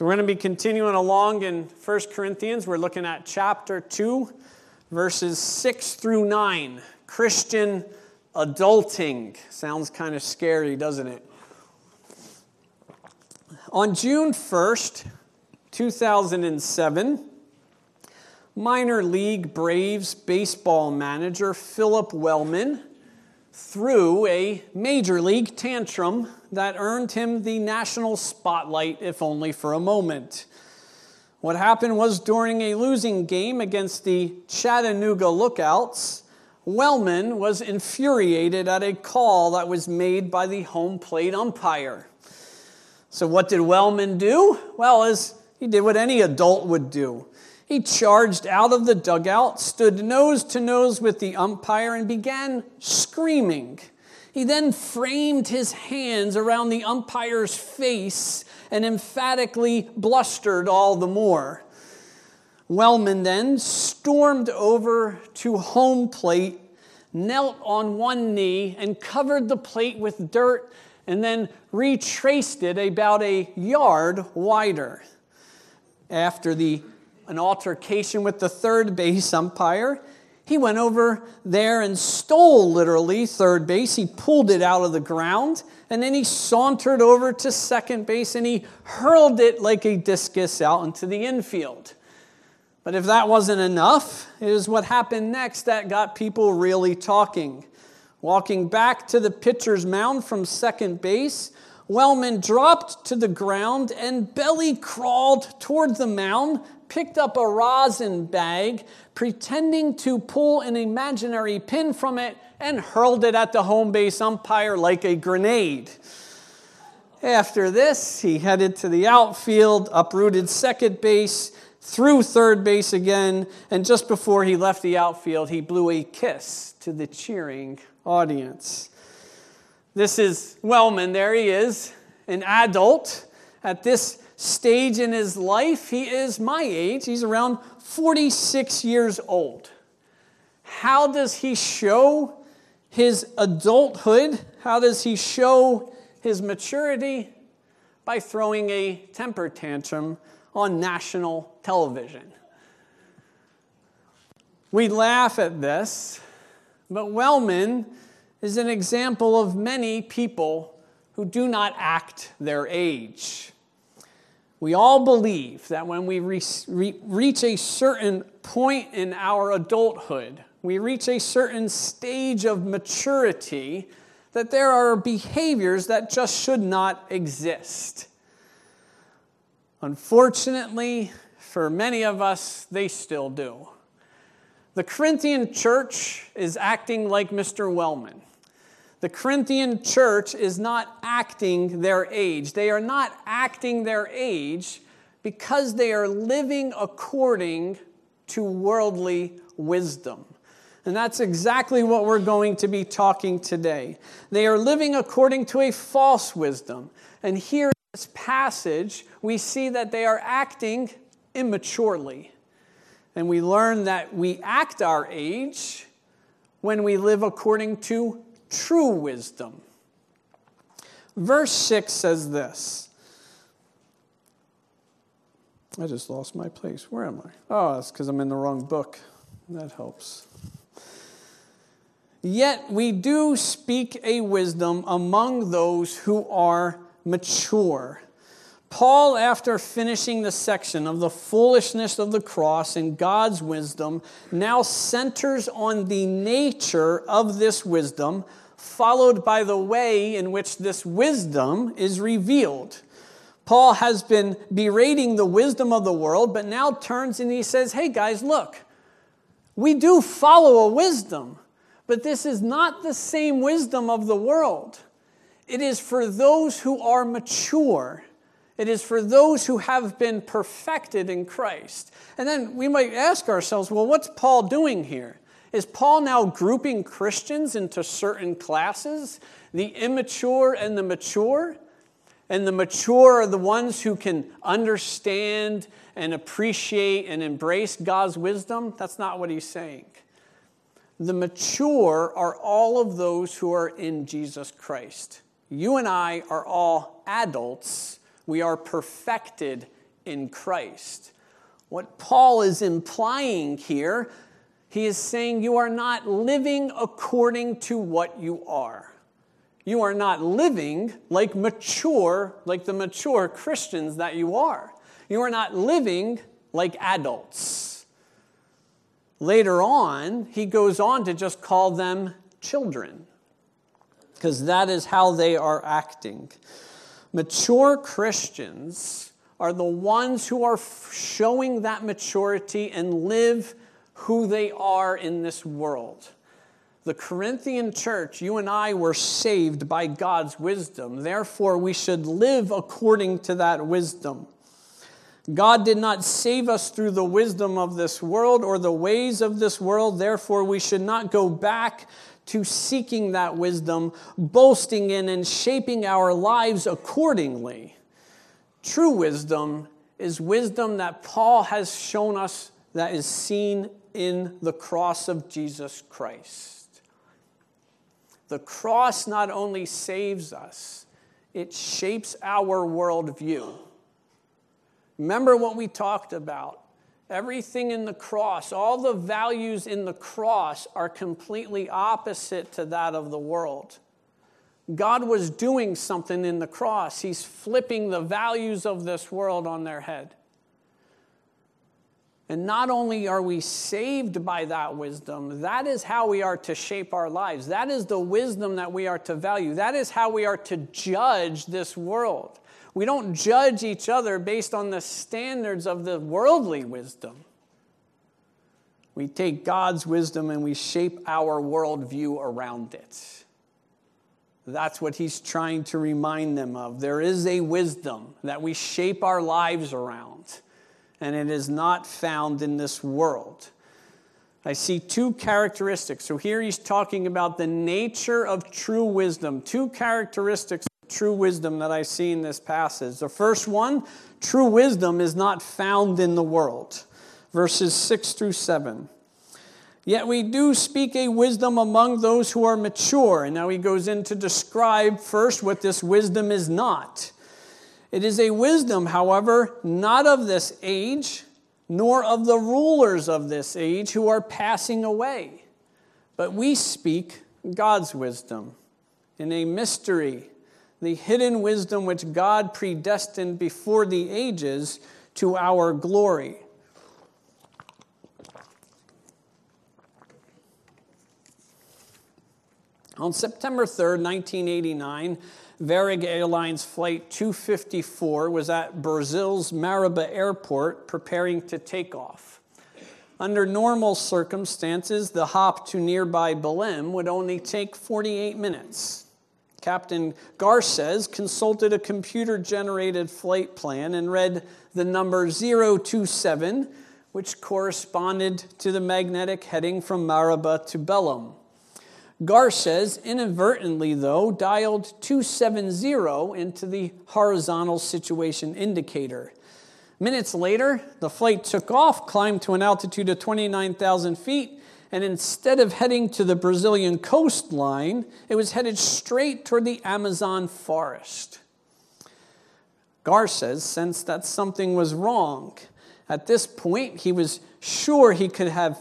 So we're going to be continuing along in 1 Corinthians. We're looking at chapter 2, verses 6 through 9. Christian adulting. Sounds kind of scary, doesn't it? On June 1st, 2007, minor league Braves baseball manager Philip Wellman threw a major league tantrum that earned him the national spotlight, if only for a moment. What happened was, during a losing game against the Chattanooga Lookouts, Wellman was infuriated at a call that was made by the home plate umpire. So what did Wellman do? Well, as he did what any adult would do. He charged out of the dugout, stood nose to nose with the umpire, and began screaming. He then framed his hands around the umpire's face and emphatically blustered all the more. Wellman then stormed over to home plate, knelt on one knee, and covered the plate with dirt, and then retraced it about a yard wider. After an altercation with the third base umpire, he went over there and stole, literally, third base. He pulled it out of the ground, and then he sauntered over to second base, and he hurled it like a discus out into the infield. But if that wasn't enough, it was what happened next that got people really talking. Walking back to the pitcher's mound from second base, Wellman dropped to the ground and belly crawled toward the mound, picked up a rosin bag, pretending to pull an imaginary pin from it, and hurled it at the home base umpire like a grenade. After this, he headed to the outfield, uprooted second base, threw third base again, and just before he left the outfield, he blew a kiss to the cheering audience. This is Wellman. There he is, an adult. At this stage in his life, he is my age. He's around 46 years old. How does he show his adulthood? How does he show his maturity? By throwing a temper tantrum on national television. We laugh at this, but Wellman is an example of many people who do not act their age. We all believe that when we reach a certain point in our adulthood, we reach a certain stage of maturity, that there are behaviors that just should not exist. Unfortunately, for many of us, they still do. The Corinthian church is acting like Mr. Wellman. The Corinthian church is not acting their age. They are not acting their age because they are living according to worldly wisdom. And that's exactly what we're going to be talking today. They are living according to a false wisdom. And here in this passage, we see that they are acting immaturely. And we learn that we act our age when we live according to true wisdom. Verse 6 says this. I just lost my place. Where am I? Oh, that's because I'm in the wrong book. That helps. Yet we do speak a wisdom among those who are mature. Paul, after finishing the section of the foolishness of the cross and God's wisdom, now centers on the nature of this wisdom, followed by the way in which this wisdom is revealed. Paul has been berating the wisdom of the world, but now turns and he says, hey guys, look, we do follow a wisdom, but this is not the same wisdom of the world. It is for those who are mature. It is for those who have been perfected in Christ. And then we might ask ourselves, well, what's Paul doing here? Is Paul now grouping Christians into certain classes? The immature and the mature? And the mature are the ones who can understand and appreciate and embrace God's wisdom? That's not what he's saying. The mature are all of those who are in Jesus Christ. You and I are all adults. We are perfected in Christ. What Paul is implying here, he is saying you are not living according to what you are. You are not living like the mature Christians that you are. You are not living like adults. Later on, he goes on to just call them children, because that is how they are acting. Mature Christians are the ones who are showing that maturity and live who they are in this world. The Corinthian church, you and I were saved by God's wisdom. Therefore, we should live according to that wisdom. God did not save us through the wisdom of this world or the ways of this world. Therefore, we should not go back to seeking that wisdom, boasting in and shaping our lives accordingly. True wisdom is wisdom that Paul has shown us that is seen in the cross of Jesus Christ. The cross not only saves us, it shapes our worldview. Remember what we talked about. Everything in the cross, all the values in the cross are completely opposite to that of the world. God was doing something in the cross. He's flipping the values of this world on their head. And not only are we saved by that wisdom, that is how we are to shape our lives. That is the wisdom that we are to value. That is how we are to judge this world. We don't judge each other based on the standards of the worldly wisdom. We take God's wisdom and we shape our worldview around it. That's what he's trying to remind them of. There is a wisdom that we shape our lives around, and it is not found in this world. I see two characteristics. So here he's talking about the nature of true wisdom. Two characteristics of true wisdom that I see in this passage. The first one, true wisdom is not found in the world. Verses 6 through 7. Yet we do speak a wisdom among those who are mature. And now he goes in to describe first what this wisdom is not. It is a wisdom, however, not of this age, nor of the rulers of this age who are passing away. But we speak God's wisdom in a mystery, the hidden wisdom which God predestined before the ages to our glory. On September 3rd, 1989, Varig Airlines Flight 254 was at Brazil's Marabá Airport preparing to take off. Under normal circumstances, the hop to nearby Belém would only take 48 minutes. Captain Garces consulted a computer-generated flight plan and read the number 027, which corresponded to the magnetic heading from Marabá to Belém. Garces inadvertently, though, dialed 270 into the horizontal situation indicator. Minutes later, the flight took off, climbed to an altitude of 29,000 feet, and instead of heading to the Brazilian coastline, it was headed straight toward the Amazon forest. Garces sensed that something was wrong. At this point, he was sure he could had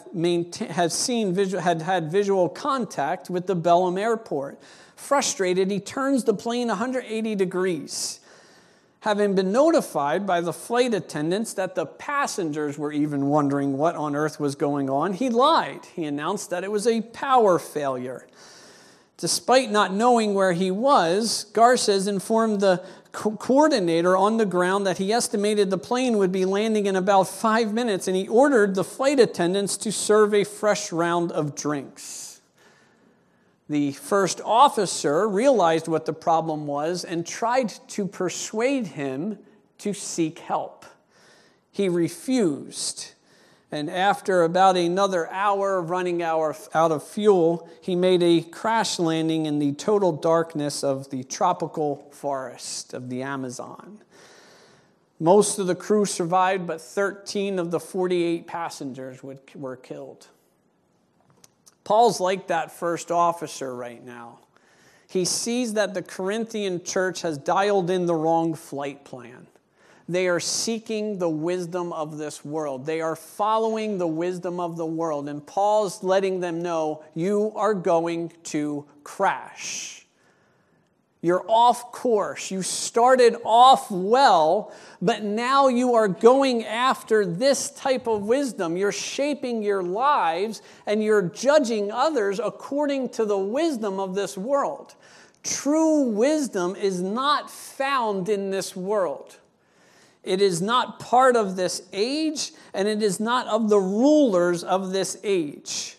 visual contact with the Belém airport. Frustrated, he turns the plane 180 degrees. Having been notified by the flight attendants that the passengers were even wondering what on earth was going on, he lied. He announced that it was a power failure. Despite not knowing where he was, Garces informed the coordinator on the ground that he estimated the plane would be landing in about 5 minutes, and he ordered the flight attendants to serve a fresh round of drinks. The first officer realized what the problem was and tried to persuade him to seek help. He refused. And after about another hour of running out of fuel, he made a crash landing in the total darkness of the tropical forest of the Amazon. Most of the crew survived, but 13 of the 48 passengers were killed. Paul's like that first officer right now. He sees that the Corinthian church has dialed in the wrong flight plan. they are seeking the wisdom of this world. They are following the wisdom of the world. And Paul's letting them know, you are going to crash. You're off course. You started off well, but now you are going after this type of wisdom. You're shaping your lives and you're judging others according to the wisdom of this world. True wisdom is not found in this world. It is not part of this age, and it is not of the rulers of this age.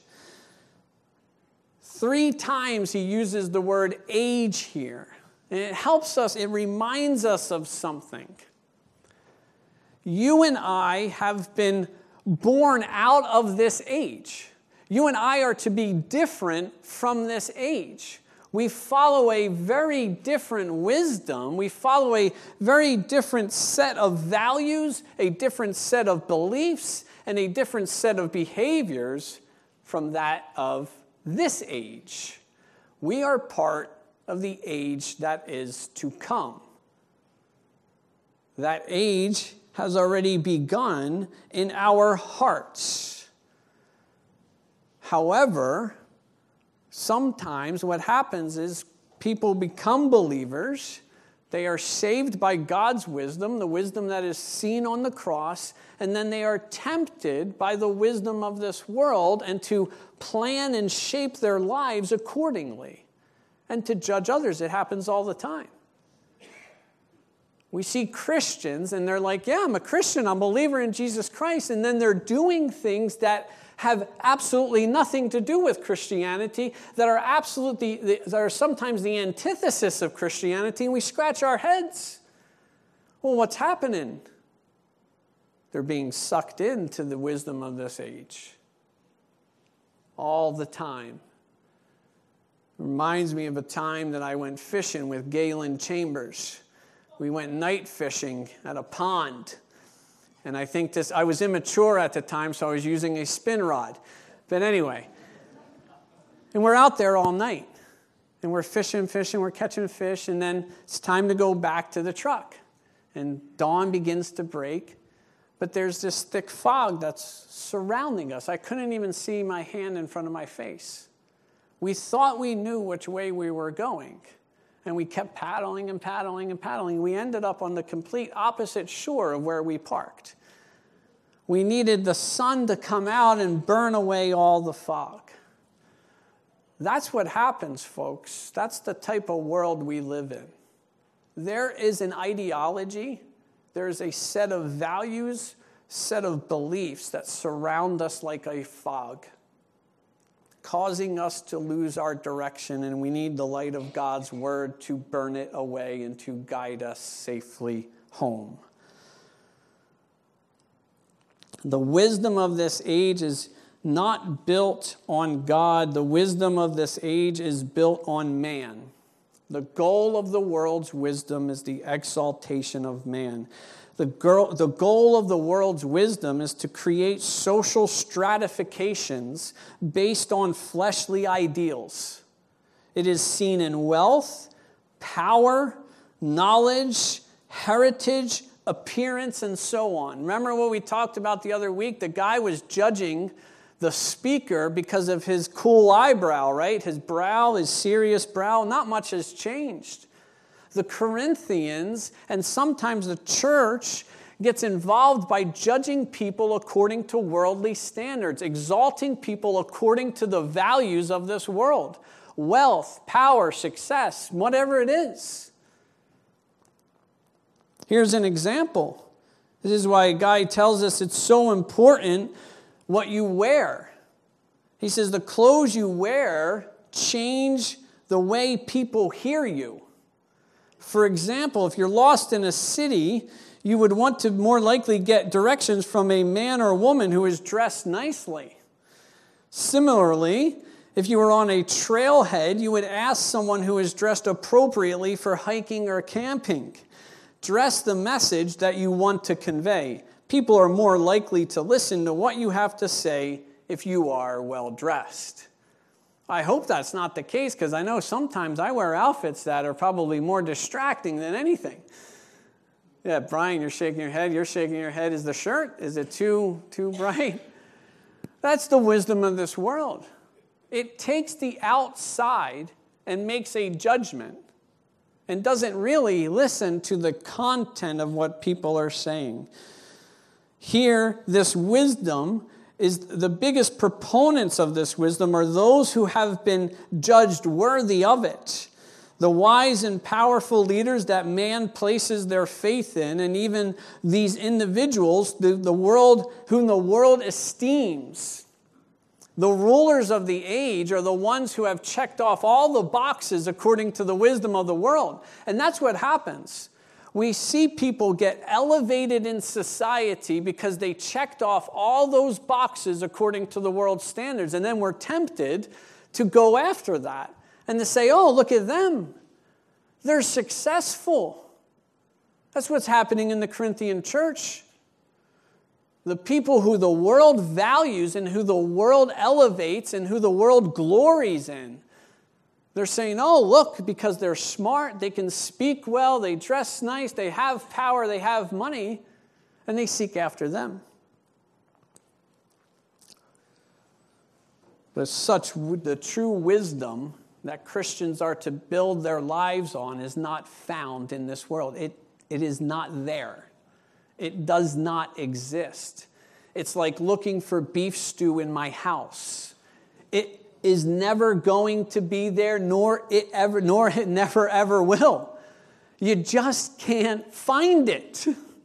3 times he uses the word age here. And it helps us, it reminds us of something. You and I have been born out of this age. You and I are to be different from this age. We follow a very different wisdom. We follow a very different set of values, a different set of beliefs, and a different set of behaviors from that of this age. We are part of the age that is to come. That age has already begun in our hearts. However, sometimes what happens is people become believers. They are saved by God's wisdom, the wisdom that is seen on the cross, and then they are tempted by the wisdom of this world and to plan and shape their lives accordingly and to judge others. It happens all the time. We see Christians and they're like, yeah, I'm a Christian, I'm a believer in Jesus Christ, and then they're doing things that have absolutely nothing to do with Christianity, that are sometimes the antithesis of Christianity, and we scratch our heads. Well, what's happening? They're being sucked into the wisdom of this age all the time. It reminds me of a time that I went fishing with Galen Chambers. We went night fishing at a pond. And I think I was immature at the time, so I was using a spin rod. But anyway, and we're out there all night. And we're fishing, we're catching fish, and then it's time to go back to the truck. And dawn begins to break, but there's this thick fog that's surrounding us. I couldn't even see my hand in front of my face. We thought we knew which way we were going. And we kept paddling and paddling and paddling. We ended up on the complete opposite shore of where we parked. We needed the sun to come out and burn away all the fog. That's what happens, folks. That's the type of world we live in. There is an ideology. There is a set of values, set of beliefs that surround us like a fog, causing us to lose our direction, and we need the light of God's word to burn it away and to guide us safely home. The wisdom of this age is not built on God. The wisdom of this age is built on man. The goal of the world's wisdom is the exaltation of man. The goal of the world's wisdom is to create social stratifications based on fleshly ideals. It is seen in wealth, power, knowledge, heritage, appearance, and so on. Remember what we talked about the other week? The guy was judging the speaker because of his cool eyebrow, right? His brow, his serious brow. Not much has changed. The Corinthians, and sometimes the church, gets involved by judging people according to worldly standards, exalting people according to the values of this world. Wealth, power, success, whatever it is. Here's an example. This is why a guy tells us it's so important what you wear. He says the clothes you wear change the way people hear you. For example, if you're lost in a city, you would want to more likely get directions from a man or a woman who is dressed nicely. Similarly, if you were on a trailhead, you would ask someone who is dressed appropriately for hiking or camping. Dress the message that you want to convey. People are more likely to listen to what you have to say if you are well dressed. I hope that's not the case, because I know sometimes I wear outfits that are probably more distracting than anything. Yeah, Brian, you're shaking your head. You're shaking your head. Is the shirt, is it too bright? That's the wisdom of this world. It takes the outside and makes a judgment and doesn't really listen to the content of what people are saying. Here, this wisdom is the biggest proponents of this wisdom are those who have been judged worthy of it. The wise and powerful leaders that man places their faith in, and even these individuals, the world whom the world esteems. The rulers of the age are the ones who have checked off all the boxes according to the wisdom of the world. And that's what happens. We see people get elevated in society because they checked off all those boxes according to the world's standards. And then we're tempted to go after that and to say, oh, look at them. They're successful. That's what's happening in the Corinthian church. The people who the world values and who the world elevates and who the world glories in. They're saying, oh, look, because they're smart, they can speak well, they dress nice, they have power, they have money, and they seek after them. But the true wisdom that Christians are to build their lives on is not found in this world. It is not there. It does not exist. It's like looking for beef stew in my house. It is never going to be there, nor it never ever will. You just can't find it.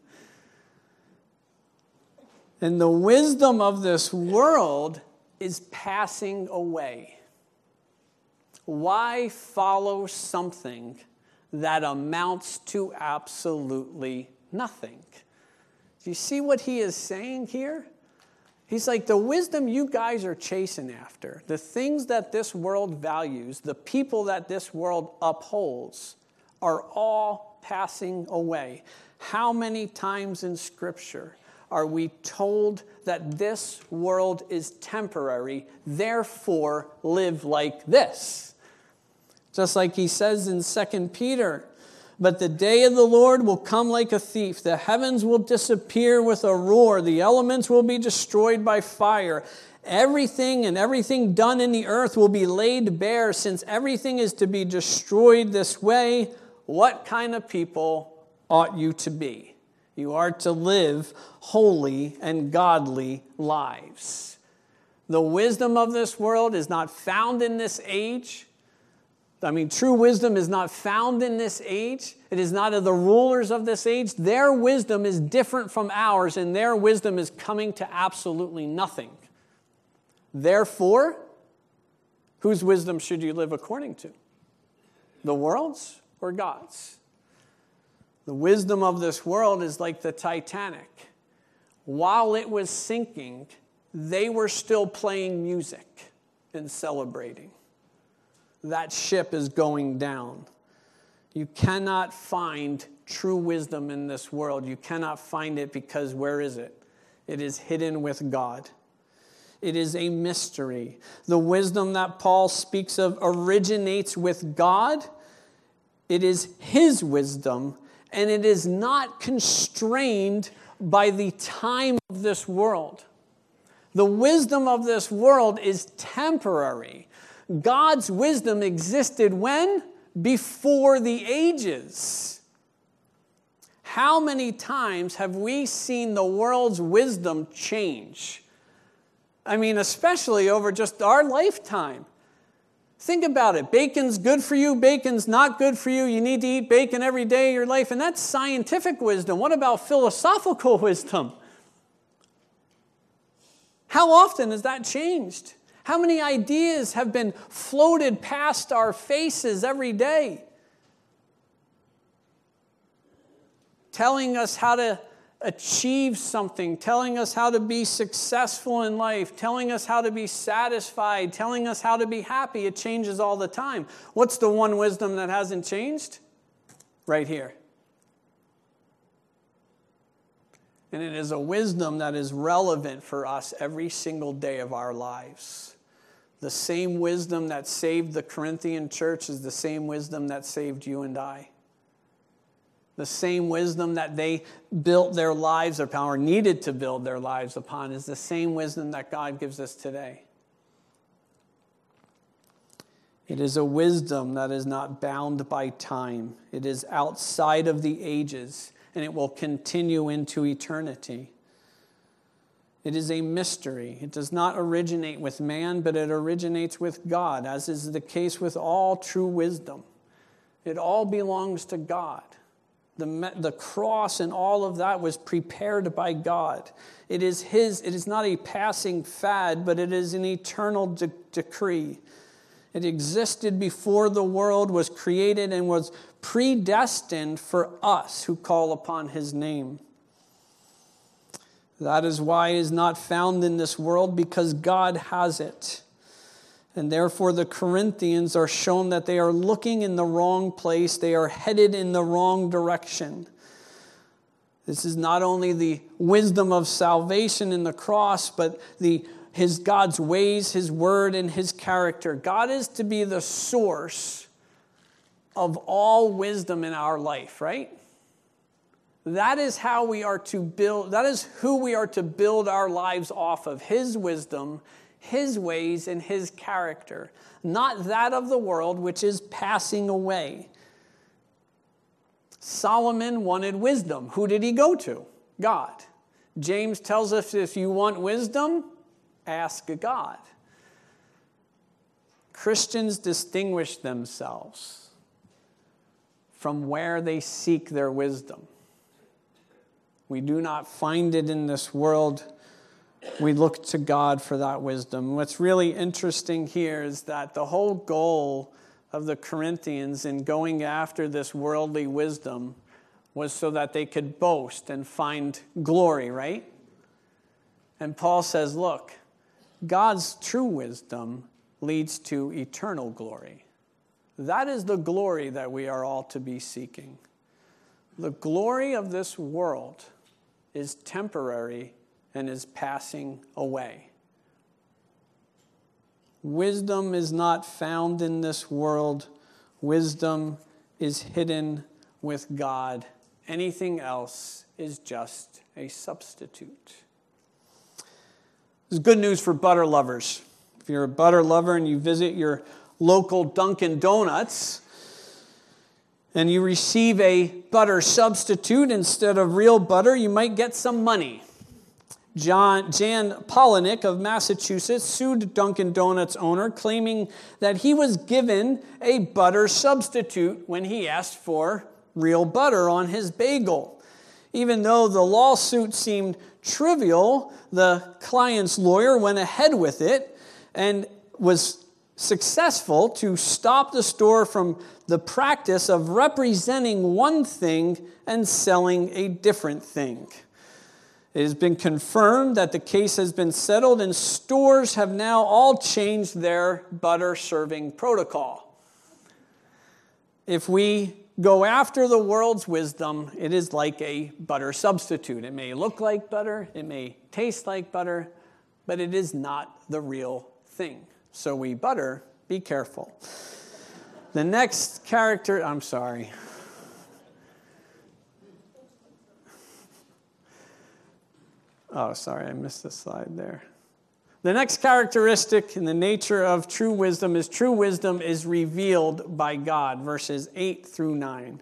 And the wisdom of this world is passing away. Why follow something that amounts to absolutely nothing? Do you see what he is saying here? He's like, the wisdom you guys are chasing after, the things that this world values, the people that this world upholds, are all passing away. How many times in Scripture are we told that this world is temporary, therefore live like this? Just like he says in 2 Peter, but the day of the Lord will come like a thief. The heavens will disappear with a roar. The elements will be destroyed by fire. Everything done in the earth will be laid bare. Since everything is to be destroyed this way, what kind of people ought you to be? You are to live holy and godly lives. The wisdom of this world is not found in this age. True wisdom is not found in this age. It is not of the rulers of this age. Their wisdom is different from ours, and their wisdom is coming to absolutely nothing. Therefore, whose wisdom should you live according to? The world's or God's? The wisdom of this world is like the Titanic. While it was sinking, they were still playing music and celebrating. That ship is going down. You cannot find true wisdom in this world. You cannot find it because where is it? It is hidden with God. It is a mystery. The wisdom that Paul speaks of originates with God. It is his wisdom, and it is not constrained by the time of this world. The wisdom of this world is temporary. God's wisdom existed when? Before the ages. How many times have we seen the world's wisdom change? Especially over just our lifetime. Think about it. Bacon's good for you. Bacon's not good for you. You need to eat bacon every day of your life. And that's scientific wisdom. What about philosophical wisdom? How often has that changed? How many ideas have been floated past our faces every day? Telling us how to achieve something, telling us how to be successful in life, telling us how to be satisfied, telling us how to be happy. It changes all the time. What's the one wisdom that hasn't changed? Right here. And it is a wisdom that is relevant for us every single day of our lives. The same wisdom that saved the Corinthian church is the same wisdom that saved you and I. The same wisdom that they built their lives upon, or needed to build their lives upon, is the same wisdom that God gives us today. It is a wisdom that is not bound by time. It is outside of the ages, and it will continue into eternity. It is a mystery. It does not originate with man, but it originates with God, as is the case with all true wisdom. It all belongs to God. The cross and all of that was prepared by God. It is His. It is not a passing fad, but it is an eternal decree. It existed before the world was created and was predestined for us who call upon His name. That is why it is not found in this world, because God has it. And therefore the Corinthians are shown that they are looking in the wrong place. They are headed in the wrong direction. This is not only the wisdom of salvation in the cross, but God's ways, His word, and His character. God is to be the source of all wisdom in our life, right? That is how we are to build, that is who we are to build our lives off of. His wisdom, His ways, and His character. Not that of the world, which is passing away. Solomon wanted wisdom. Who did he go to? God. James tells us if you want wisdom, ask God. Christians distinguish themselves from where they seek their wisdom. We do not find it in this world. We look to God for that wisdom. What's really interesting here is that the whole goal of the Corinthians in going after this worldly wisdom was so that they could boast and find glory, right? And Paul says, look, God's true wisdom leads to eternal glory. That is the glory that we are all to be seeking. The glory of this world is temporary and is passing away. Wisdom is not found in this world. Wisdom is hidden with God. Anything else is just a substitute. This is good news for butter lovers. If you're a butter lover and you visit your local Dunkin' Donuts and you receive a butter substitute instead of real butter, you might get some money. Jan Polinick of Massachusetts sued Dunkin' Donuts owner, claiming that he was given a butter substitute when he asked for real butter on his bagel. Even though the lawsuit seemed trivial, the client's lawyer went ahead with it and was successful to stop the store from the practice of representing one thing and selling a different thing. It has been confirmed that the case has been settled, and stores have now all changed their butter serving protocol. If we go after the world's wisdom, it is like a butter substitute. It may look like butter, it may taste like butter, but it is not the real thing. So we butter, be careful. The next character, I'm sorry. Oh, sorry, I missed the slide there. The next characteristic in the nature of true wisdom is revealed by God, verses 8 through 9.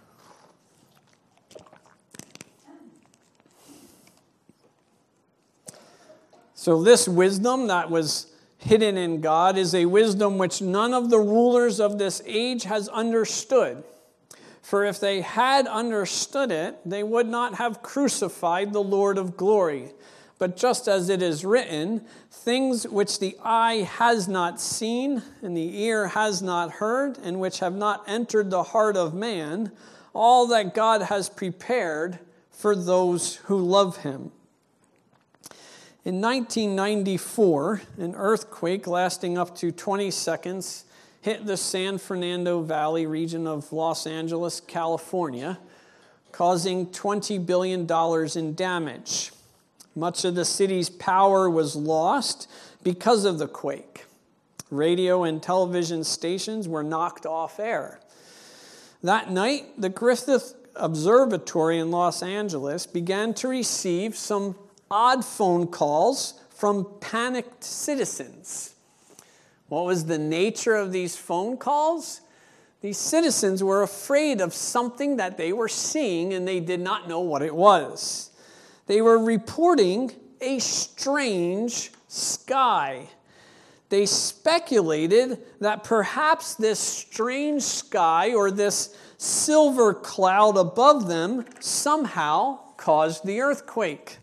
So this wisdom that was hidden in God is a wisdom which none of the rulers of this age has understood. For if they had understood it, they would not have crucified the Lord of glory. But just as it is written, things which the eye has not seen, and the ear has not heard, and which have not entered the heart of man, all that God has prepared for those who love Him. In 1994, an earthquake lasting up to 20 seconds hit the San Fernando Valley region of Los Angeles, California, causing $20 billion in damage. Much of the city's power was lost because of the quake. Radio and television stations were knocked off air. That night, the Observatory in Los Angeles began to receive some odd phone calls from panicked citizens. What was the nature of these phone calls? These citizens were afraid of something that they were seeing and they did not know what it was. They were reporting a strange sky. They speculated that perhaps this strange sky or this silver cloud above them somehow caused the earthquake.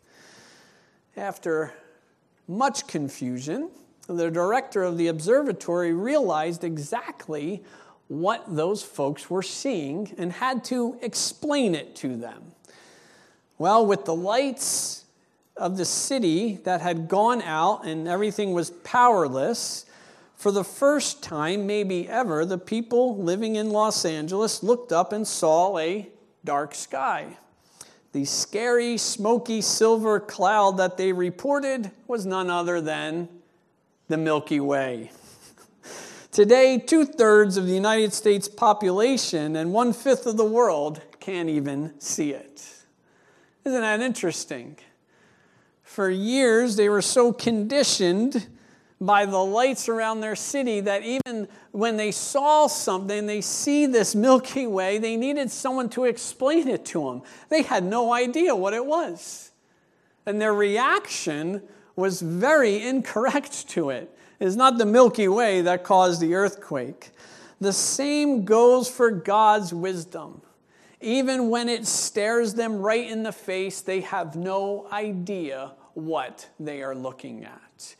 After much confusion, the director of the observatory realized exactly what those folks were seeing and had to explain it to them. Well, with the lights of the city that had gone out and everything was powerless, for the first time, maybe ever, the people living in Los Angeles looked up and saw a dark sky. The scary, smoky silver cloud that they reported was none other than the Milky Way. Today, 2/3 of the United States population and 1/5 of the world can't even see it. Isn't that interesting? For years, they were so conditioned by the lights around their city that even when they saw something, they see this Milky Way, they needed someone to explain it to them. They had no idea what it was. And their reaction was very incorrect to it. It's not the Milky Way that caused the earthquake. The same goes for God's wisdom. Even when it stares them right in the face, they have no idea what they are looking at.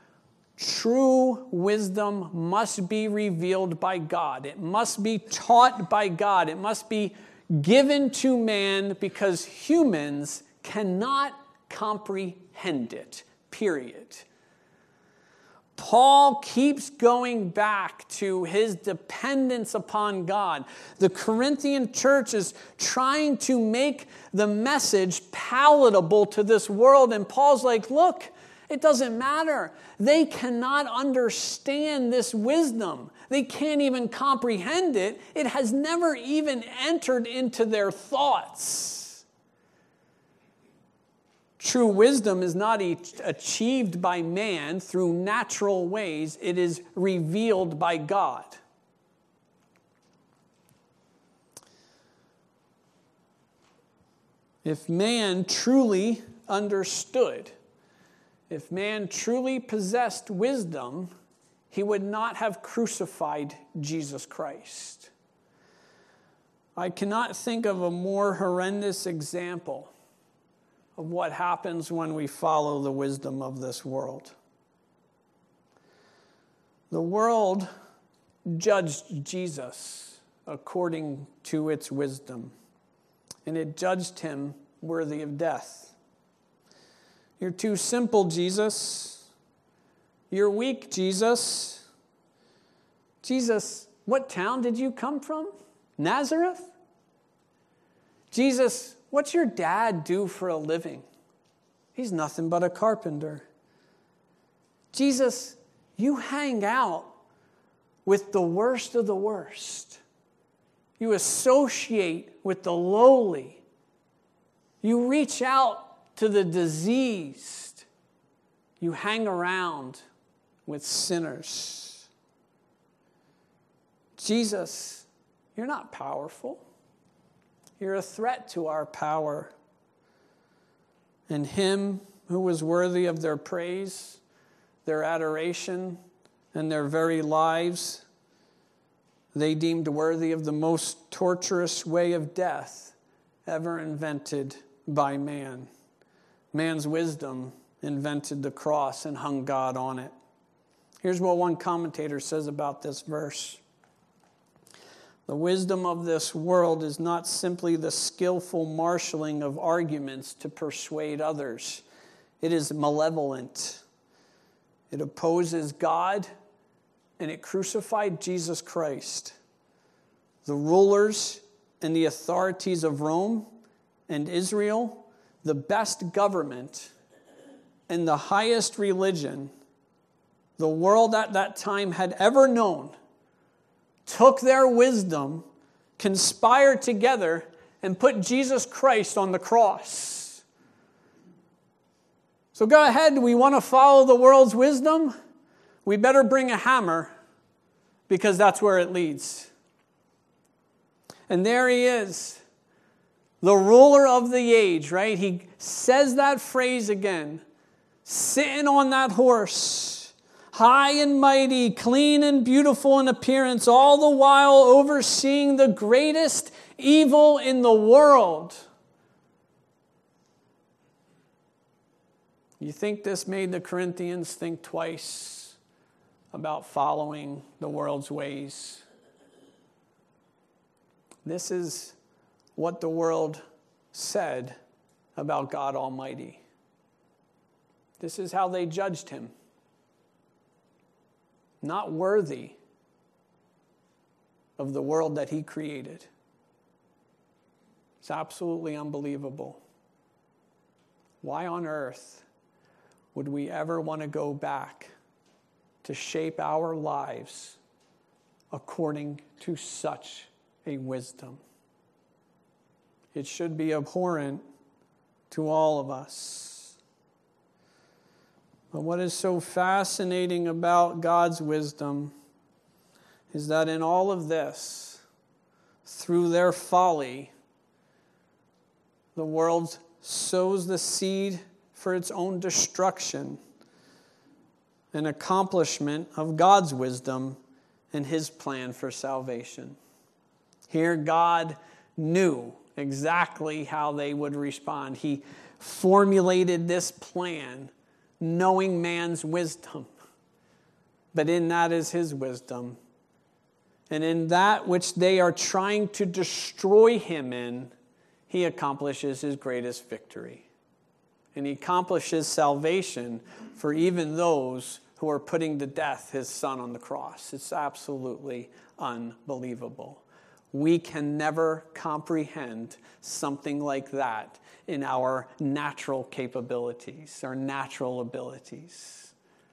True wisdom must be revealed by God. It must be taught by God. It must be given to man because humans cannot comprehend it, period. Paul keeps going back to his dependence upon God. The Corinthian church is trying to make the message palatable to this world, and Paul's like, look, it doesn't matter. They cannot understand this wisdom. They can't even comprehend it. It has never even entered into their thoughts. True wisdom is not achieved by man through natural ways. It is revealed by God. If man truly understood, if man truly possessed wisdom, he would not have crucified Jesus Christ. I cannot think of a more horrendous example of what happens when we follow the wisdom of this world. The world judged Jesus according to its wisdom, and it judged him worthy of death. You're too simple, Jesus. You're weak, Jesus. Jesus, what town did you come from? Nazareth? Jesus, what's your dad do for a living? He's nothing but a carpenter. Jesus, you hang out with the worst of the worst. You associate with the lowly. You reach out to the diseased. You hang around with sinners. Jesus, you're not powerful. You're a threat to our power. And him who was worthy of their praise, their adoration, and their very lives, they deemed worthy of the most torturous way of death ever invented by man. Man's wisdom invented the cross and hung God on it. Here's what one commentator says about this verse. The wisdom of this world is not simply the skillful marshaling of arguments to persuade others. It is malevolent. It opposes God, and it crucified Jesus Christ. The rulers and the authorities of Rome and Israel, the best government and the highest religion the world at that time had ever known, took their wisdom, conspired together, and put Jesus Christ on the cross. So go ahead, we want to follow the world's wisdom? We better bring a hammer, because that's where it leads. And there he is, the ruler of the age, right? He says that phrase again, sitting on that horse, high and mighty, clean and beautiful in appearance, all the while overseeing the greatest evil in the world. You think this made the Corinthians think twice about following the world's ways? This is what the world said about God Almighty. This is how they judged him. Not worthy of the world that he created. It's absolutely unbelievable. Why on earth would we ever want to go back to shape our lives according to such a wisdom? It should be abhorrent to all of us. But what is so fascinating about God's wisdom is that in all of this, through their folly, the world sows the seed for its own destruction, an accomplishment of God's wisdom and his plan for salvation. Here, God knew exactly how they would respond. He formulated this plan knowing man's wisdom. But in that is his wisdom. And in that which they are trying to destroy him in, he accomplishes his greatest victory. And he accomplishes salvation for even those who are putting to death his son on the cross. It's absolutely unbelievable. We can never comprehend something like that in our natural capabilities, our natural abilities.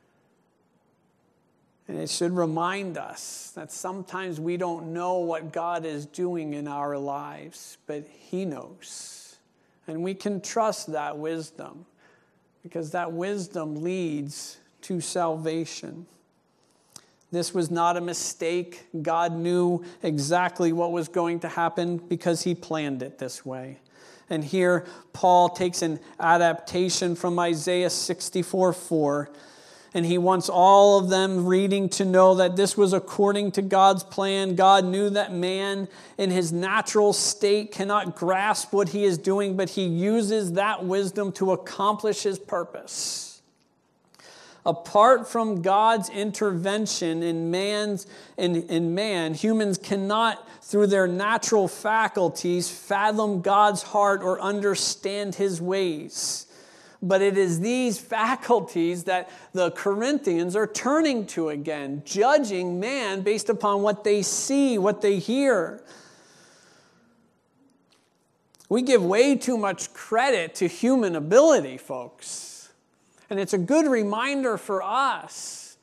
And it should remind us that sometimes we don't know what God is doing in our lives, but he knows. And we can trust that wisdom, because that wisdom leads to salvation. This was not a mistake. God knew exactly what was going to happen because he planned it this way. And here, Paul takes an adaptation from Isaiah 64:4, and he wants all of them reading to know that this was according to God's plan. God knew that man in his natural state cannot grasp what he is doing, but he uses that wisdom to accomplish his purpose. Apart from God's intervention in man, humans cannot, through their natural faculties, fathom God's heart or understand his ways. But it is these faculties that the Corinthians are turning to again, judging man based upon what they see, what they hear. We give way too much credit to human ability, folks. And it's a good reminder for us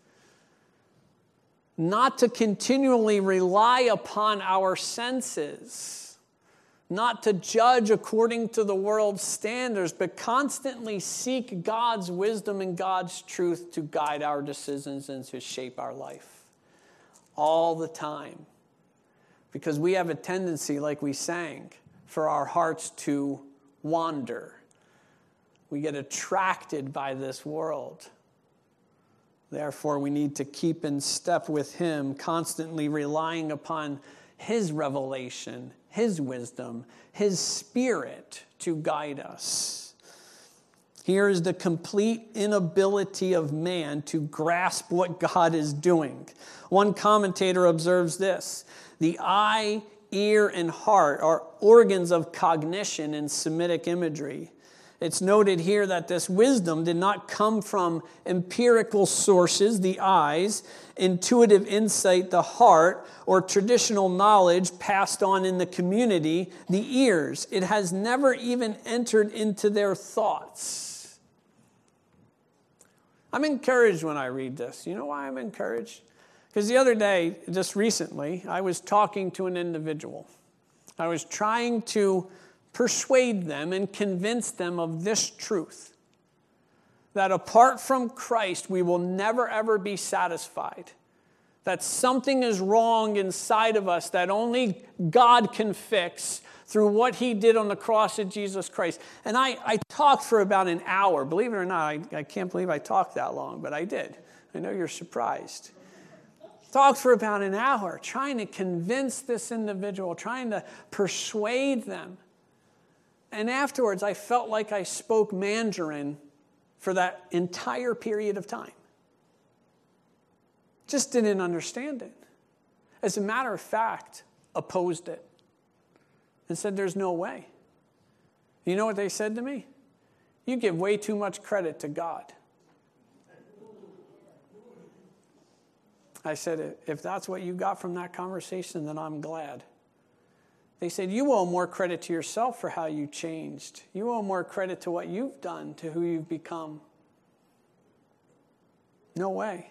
not to continually rely upon our senses, not to judge according to the world's standards, but constantly seek God's wisdom and God's truth to guide our decisions and to shape our life all the time. Because we have a tendency, like we sang, for our hearts to wander. We get attracted by this world. Therefore, we need to keep in step with him, constantly relying upon his revelation, his wisdom, his spirit to guide us. Here is the complete inability of man to grasp what God is doing. One commentator observes this: the eye, ear, and heart are organs of cognition in Semitic imagery. It's noted here that this wisdom did not come from empirical sources, the eyes, intuitive insight, the heart, or traditional knowledge passed on in the community, the ears. It has never even entered into their thoughts. I'm encouraged when I read this. You know why I'm encouraged? Because the other day, just recently, I was talking to an individual. I was trying to persuade them and convince them of this truth, that apart from Christ, we will never, ever be satisfied. That something is wrong inside of us that only God can fix through what he did on the cross of Jesus Christ. And I talked for about an hour. Believe it or not, I can't believe I talked that long, but I did. I know you're surprised. Talked for about an hour trying to convince this individual, trying to persuade them. And afterwards, I felt like I spoke Mandarin for that entire period of time. Just didn't understand it. As a matter of fact, opposed it. And said, there's no way. You know what they said to me? You give way too much credit to God. I said, if that's what you got from that conversation, then I'm glad. They said, you owe more credit to yourself for how you changed. You owe more credit to what you've done, to who you've become. No way.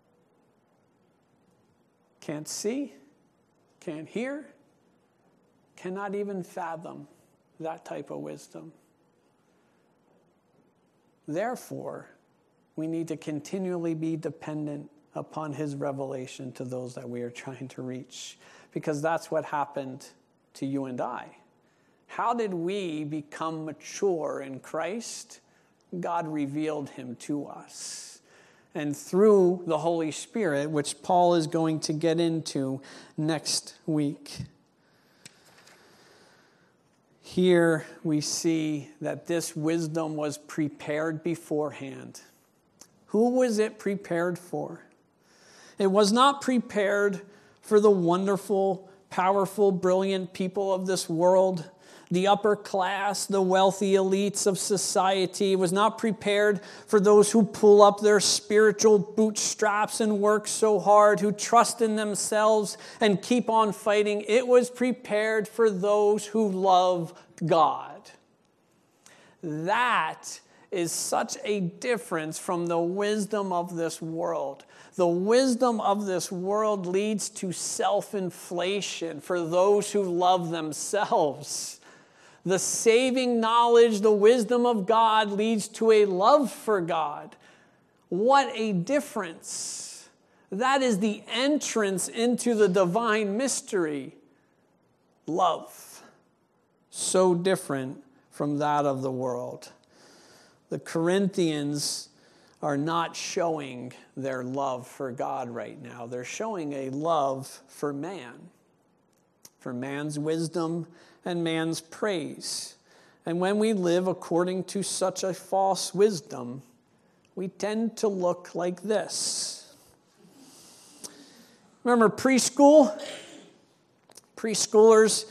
Can't see, can't hear, cannot even fathom that type of wisdom. Therefore, we need to continually be dependent upon his revelation to those that we are trying to reach, because that's what happened to you and I. How did we become mature in Christ? God revealed him to us. And through the Holy Spirit, which Paul is going to get into next week. Here we see that this wisdom was prepared beforehand. Who was it prepared for? It was not prepared for the wonderful, powerful, brilliant people of this world, the upper class, the wealthy elites of society. It was not prepared for those who pull up their spiritual bootstraps and work so hard, who trust in themselves and keep on fighting. It was prepared for those who love God. That is such a difference from the wisdom of this world. The wisdom of this world leads to self-inflation for those who love themselves. The saving knowledge, the wisdom of God leads to a love for God. What a difference. That is the entrance into the divine mystery. Love. So different from that of the world. The Corinthians are not showing their love for God right now. They're showing a love for man's wisdom and man's praise. And when we live according to such a false wisdom, we tend to look like this. Remember preschool? Preschoolers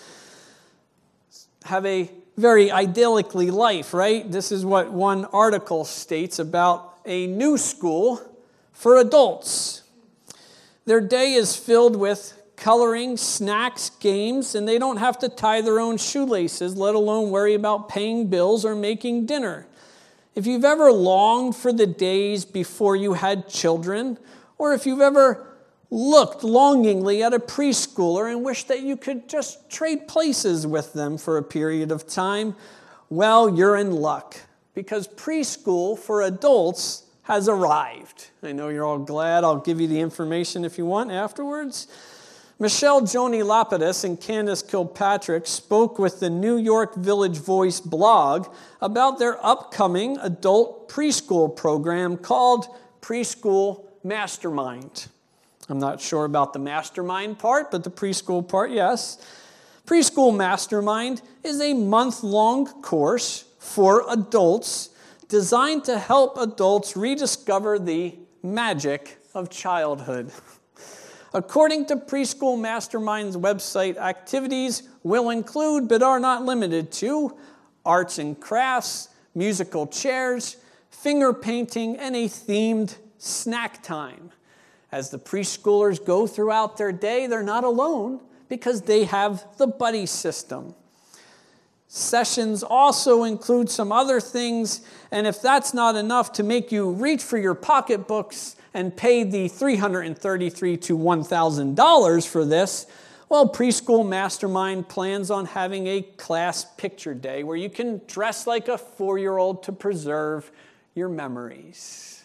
have a very idyllically life, right? This is what one article states about a new school for adults. Their day is filled with coloring, snacks, games, and they don't have to tie their own shoelaces, let alone worry about paying bills or making dinner. If you've ever longed for the days before you had children, or if you've ever looked longingly at a preschooler and wished that you could just trade places with them for a period of time, well, you're in luck, because preschool for adults has arrived. I know you're all glad. I'll give you the information if you want afterwards. Michelle Joni Lapidus and Candace Kilpatrick spoke with the New York Village Voice blog about their upcoming adult preschool program called Preschool Mastermind. I'm not sure about the mastermind part, but the preschool part, yes. Preschool Mastermind is a month-long course for adults designed to help adults rediscover the magic of childhood. According to Preschool Mastermind's website, activities will include, but are not limited to, arts and crafts, musical chairs, finger painting, and a themed snack time. As the preschoolers go throughout their day, they're not alone because they have the buddy system. Sessions also include some other things, and if that's not enough to make you reach for your pocketbooks and pay the $333 to $1,000 for this, Well, Preschool Mastermind plans on having a class picture day where you can dress like a 4-year-old to preserve your memories.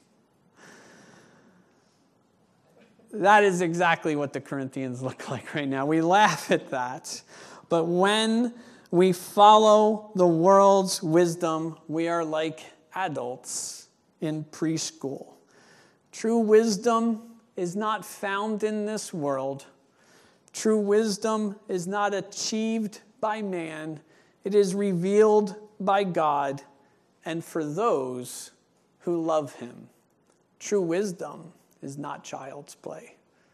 That is exactly what the Corinthians look like right now. We laugh at that. But when we follow the world's wisdom, we are like adults in preschool. True wisdom is not found in this world. True wisdom is not achieved by man. It is revealed by God and for those who love him. True wisdom is not child's play.